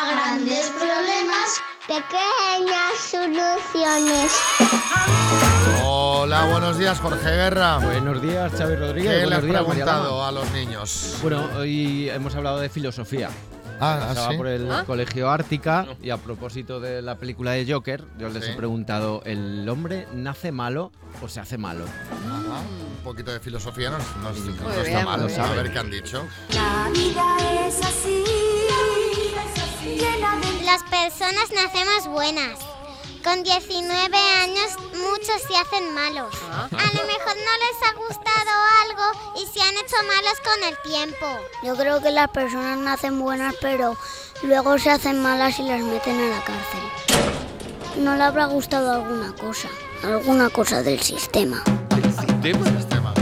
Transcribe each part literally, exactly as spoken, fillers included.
A grandes problemas, pequeñas soluciones. Hola, buenos días, Jorge Guerra. Buenos días, Xavi Rodríguez. ¿Qué le Buenos has días, preguntado María a los niños? Bueno, hoy hemos hablado de filosofía. Ah, Estaba ¿sí? por el ¿Ah? colegio Ártica y a propósito de la película de Joker, yo les Sí. he preguntado, ¿el hombre nace malo o se hace malo? Ajá, un poquito de filosofía no, no- no Muy está bien, mal. muy bien. A ver qué han dicho. La vida es así, llena de... Las personas nacemos buenas. Con diecinueve años muchos se hacen malos. Ah. A lo mejor no les ha gustado algo y se han hecho malos con el tiempo. Yo creo que las personas nacen buenas, pero luego se hacen malas y las meten a la cárcel. No le habrá gustado alguna cosa, alguna cosa del sistema. Sistema.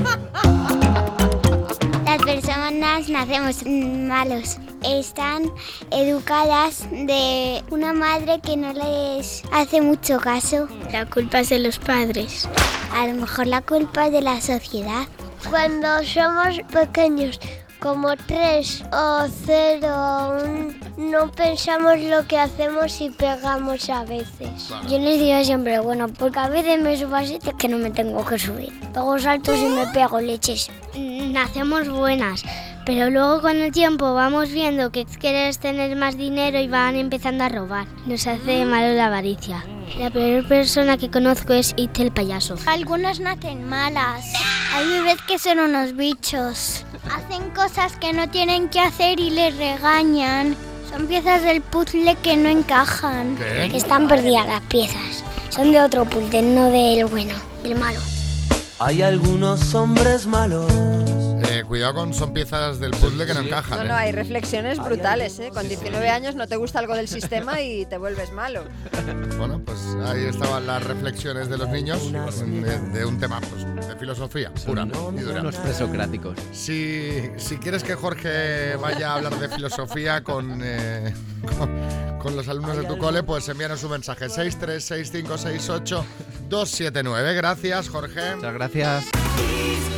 Las personas nacemos malos. Están educadas de una madre que no les hace mucho caso. La culpa es de los padres. A lo mejor la culpa es de la sociedad. Cuando somos pequeños, como tres o cero, no pensamos lo que hacemos y pegamos a veces. Yo les digo siempre, bueno, porque a veces me subo a sitios que no me tengo que subir. Pego saltos y me pego leches. Nacemos buenas, pero luego con el tiempo vamos viendo que quieres tener más dinero y van empezando a robar. Nos hace malo la avaricia. La peor persona que conozco es It el payaso. Algunas nacen malas. Hay bebés que son unos bichos. Hacen cosas que no tienen que hacer y les regañan. Son piezas del puzzle que no encajan. ¿Qué? Que están perdidas las piezas. Son de otro puzzle, no del bueno, del malo. Hay algunos hombres malos. Eh, cuidado con son piezas del puzzle que no encajan. No, ¿eh? no, hay reflexiones brutales, ¿eh? Con diecinueve años no te gusta algo del sistema y te vuelves malo. Bueno, pues ahí estaban las reflexiones de los niños de, de un tema pues, de filosofía pura y dura. Unos presocráticos. Si, si quieres que Jorge vaya a hablar de filosofía con, eh, con, con los alumnos de tu cole, pues envíanos un mensaje seis tres seis cinco seis ocho dos siete nueve. Gracias, Jorge. Muchas gracias. Disfruta